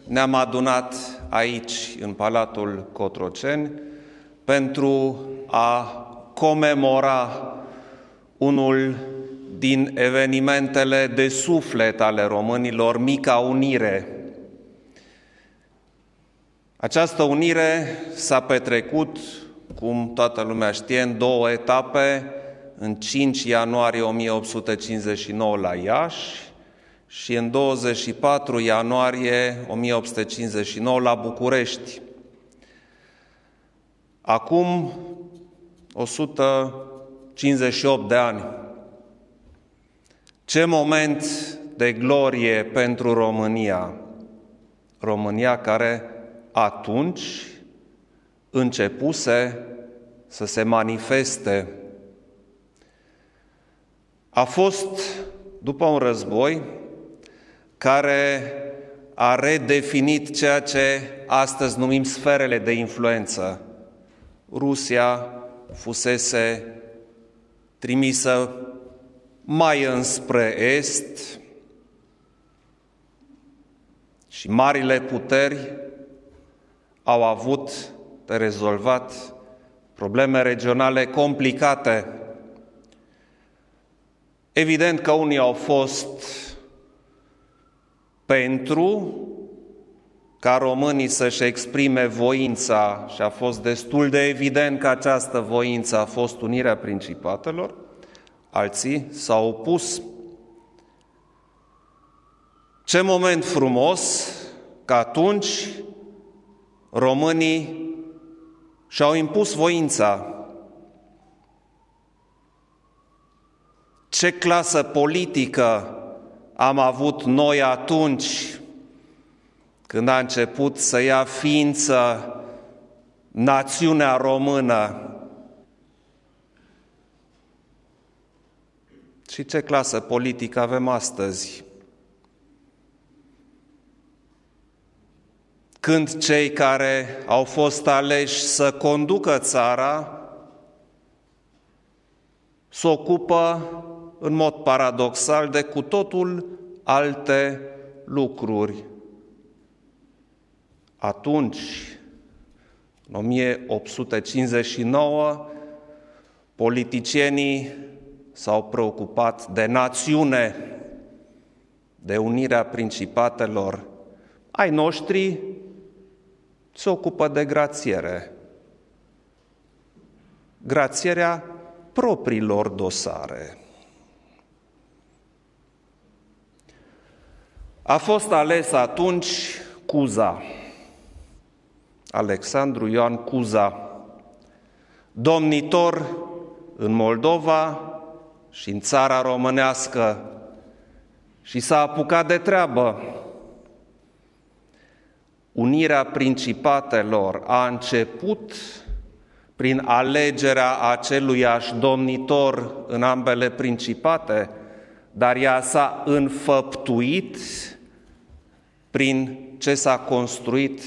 ne-am adunat aici, în Palatul Cotroceni, pentru a comemora unul din evenimentele de suflet ale românilor, Mica Unire. Această unire s-a petrecut, cum toată lumea știe, în două etape, în 5 ianuarie 1859 la Iași și în 24 ianuarie 1859 la București. Acum 158 de ani. Ce moment de glorie pentru România! România care atunci începuse să se manifeste. A fost după un război care a redefinit ceea ce astăzi numim sferele de influență. Rusia fusese trimisă mai înspre est și marile puteri au avut de rezolvat probleme regionale complicate. Evident că unii au fost pentru ca românii să-și exprime voința și a fost destul de evident că această voință a fost unirea principatelor, alții s-au opus. Ce moment frumos că atunci românii și-au impus voința. Ce clasă politică am avut noi atunci când a început să ia ființă națiunea română? Și ce clasă politică avem astăzi? Când cei care au fost aleși să conducă țara se ocupă în mod paradoxal de cu totul alte lucruri. Atunci, în 1859, politicienii s-au preocupat de națiune, de unirea principatelor. Ai noștri se ocupă de grațiere. Grațierea propriilor dosare. A fost ales atunci Cuza, Alexandru Ioan Cuza, domnitor în Moldova și în țara românească, și s-a apucat de treabă. Unirea principatelor a început prin alegerea aceluiași domnitor în ambele principate, dar ea s-a înfăptuit prin ce s-a construit,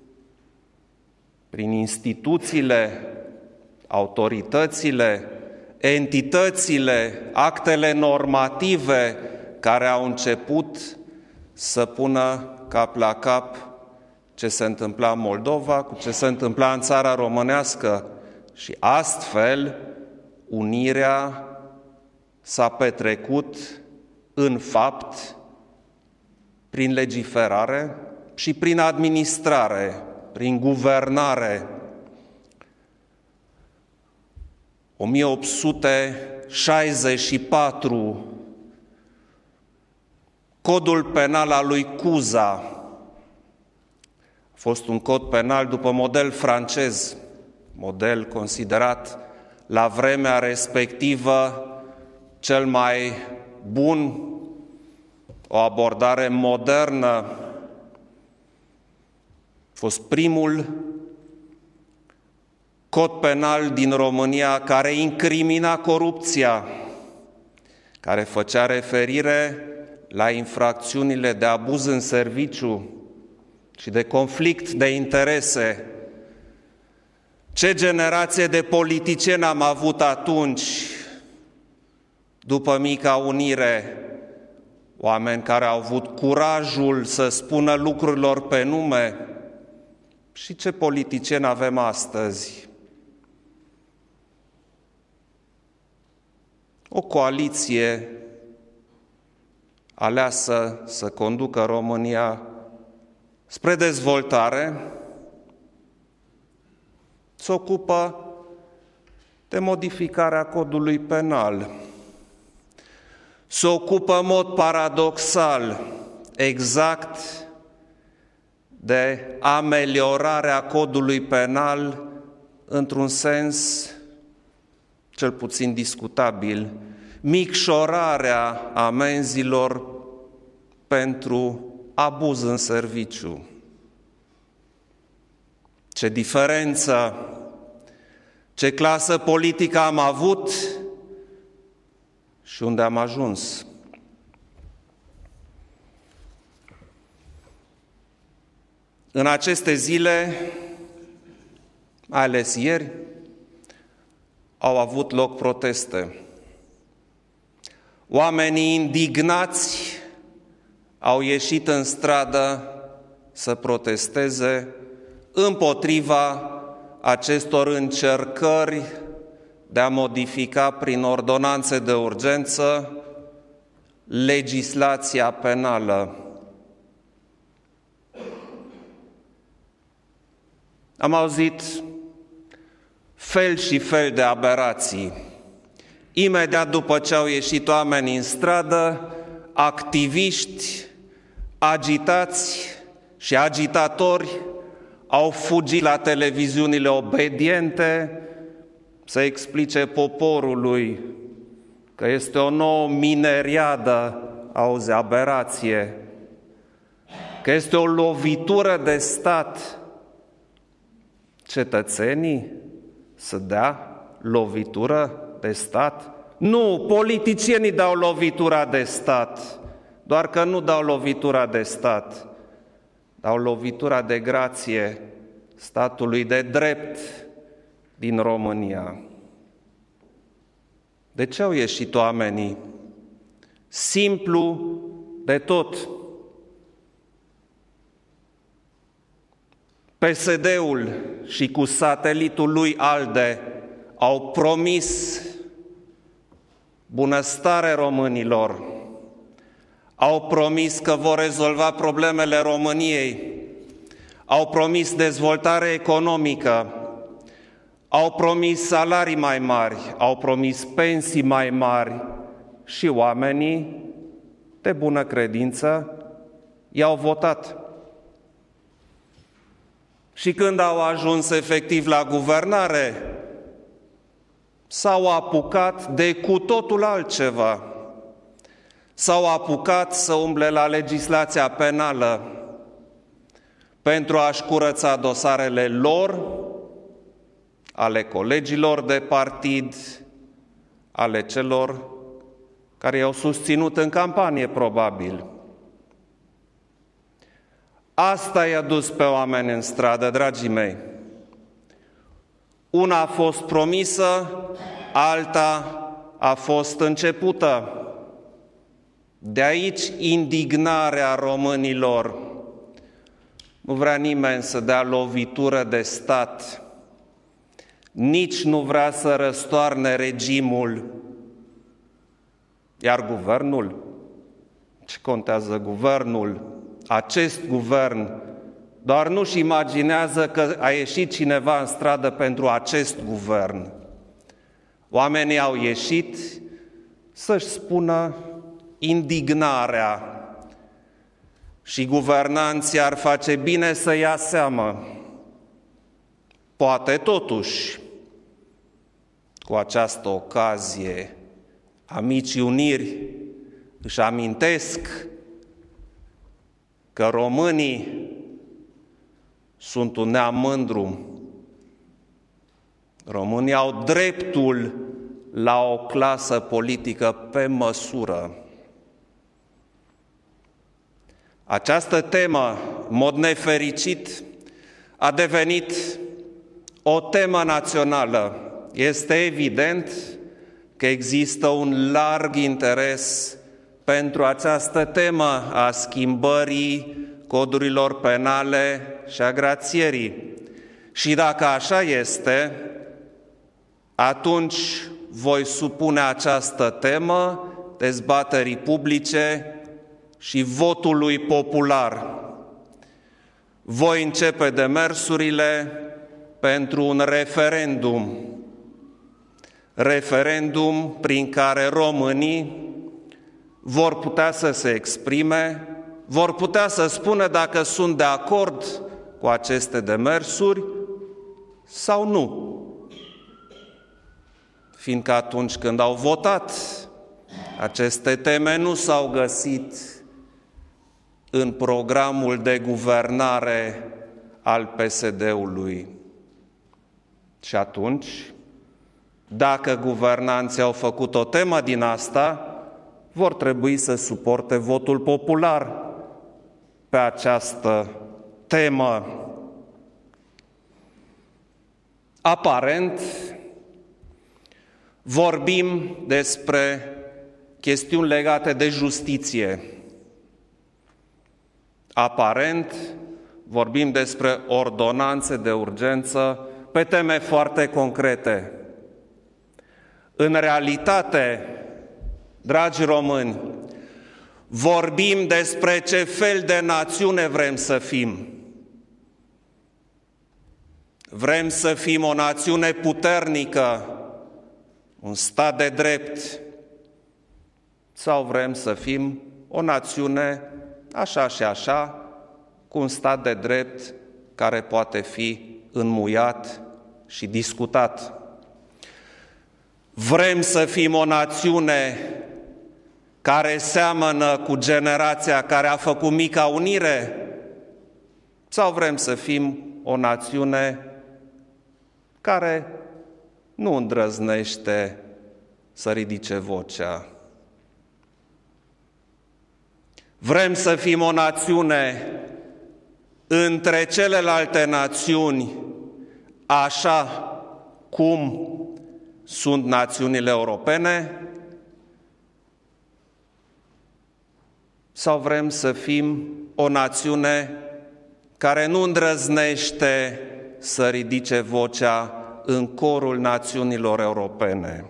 prin instituțiile, autoritățile, entitățile, actele normative care au început să pună cap la cap ce se întâmpla în Moldova cu ce se întâmpla în țara românească. Și astfel unirea s-a petrecut în fapt prin legiferare și prin administrare, prin guvernare. 1864, codul penal al lui Cuza a fost un cod penal după model francez, model considerat la vremea respectivă cel mai bun, o abordare modernă. A fost primul cod penal din România care incrimina corupția, care făcea referire la infracțiunile de abuz în serviciu și de conflict de interese. Ce generație de politicieni am avut atunci, după Mica Unire? oameni care au avut curajul să spună lucrurilor pe nume. Și ce politicieni avem astăzi? O coaliție aleasă să conducă România spre dezvoltare, se ocupă de modificarea codului penal, se ocupă în mod paradoxal exact de ameliorarea codului penal într-un sens cel puțin discutabil, micșorarea amenzilor pentru abuz în serviciu. Ce diferență, ce clasă politică am avut și unde am ajuns. În aceste zile, mai ales ieri, au avut loc proteste. Oamenii indignați au ieșit în stradă să protesteze împotriva acestor încercări de a modifica prin ordonanțe de urgență legislația penală. Am auzit fel și fel de aberații. Imediat după ce au ieșit oamenii în stradă, activiști, agitați și agitatori au fugit la televiziunile obediente să explice poporului că este o nouă mineriadă, auzi, aberație, că este o lovitură de stat. Cetățenii să dea lovitură de stat? Nu, politicienii dau lovitura de stat, doar că nu dau lovitura de stat, dau lovitura de grație statului de drept din România. De ce au ieșit oamenii? Simplu de tot. PSD-ul și cu satelitul lui ALDE au promis bunăstare românilor, au promis că vor rezolva problemele României, au promis dezvoltare economică, au promis salarii mai mari, au promis pensii mai mari și oamenii de bună credință i-au votat. Și când au ajuns efectiv la guvernare, s-au apucat de cu totul altceva. S-au apucat să umble la legislația penală pentru a-și curăța dosarele lor, ale colegilor de partid, ale celor care i-au susținut în campanie, probabil. Asta i-a dus pe oameni în stradă, dragii mei. Una a fost promisă, alta a fost începută. De aici indignarea românilor. Nu vrea nimeni să dea lovitură de stat, nici nu vrea să răstoarne regimul. Iar guvernul? Ce contează guvernul? Acest guvern doar nu-și imaginează că a ieșit cineva în stradă pentru acest guvern. Oamenii au ieșit să-și spună indignarea și guvernanții ar face bine să ia seamă. Poate totuși, cu această ocazie, amicii uniri își amintesc că românii sunt un neam mândru. Românii au dreptul la o clasă politică pe măsură. Această temă, în mod nefericit, a devenit o temă națională. Este evident că există un larg interes pentru această temă a schimbării codurilor penale și a grațierii. Și dacă așa este, atunci voi supune această temă dezbaterii publice și votului popular. Voi începe demersurile pentru un referendum prin care românii vor putea să se exprime, vor putea să spună dacă sunt de acord cu aceste demersuri sau nu. Fiindcă atunci când au votat, aceste teme nu s-au găsit în programul de guvernare al PSD-ului. Și atunci, dacă guvernanții au făcut o temă din asta, vor trebui să suporte votul popular pe această temă. Aparent, vorbim despre chestiuni legate de justiție. Aparent, vorbim despre ordonanțe de urgență pe teme foarte concrete. În realitate, dragi români, vorbim despre ce fel de națiune vrem să fim. Vrem să fim o națiune puternică, un stat de drept, sau vrem să fim o națiune așa și așa, cu un stat de drept care poate fi înmuiat și discutat. Vrem să fim o națiune care seamănă cu generația care a făcut Mica Unire, sau vrem să fim o națiune care nu îndrăznește să ridice vocea? Vrem să fim o națiune între celelalte națiuni, așa cum sunt națiunile europene, sau vrem să fim o națiune care nu îndrăznește să ridice vocea în corul națiunilor europene?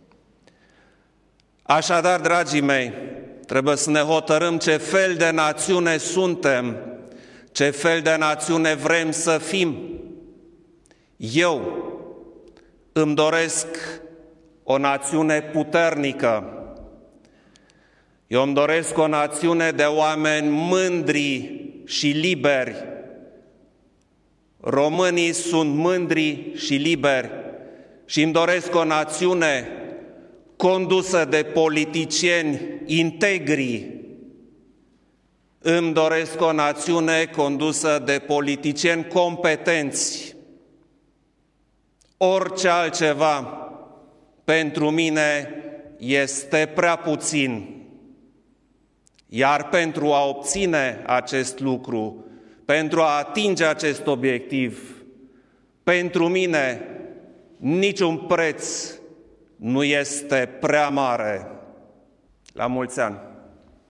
Așadar, dragii mei, trebuie să ne hotărâm ce fel de națiune suntem, ce fel de națiune vrem să fim. Eu îmi doresc o națiune puternică. Eu îmi doresc o națiune de oameni mândri și liberi. Românii sunt mândri și liberi și îmi doresc o națiune condusă de politicieni integri. Îmi doresc o națiune condusă de politicieni competenți. Orice altceva pentru mine este prea puțin. Iar pentru a obține acest lucru, pentru a atinge acest obiectiv, pentru mine niciun preț nu este prea mare. La mulți ani!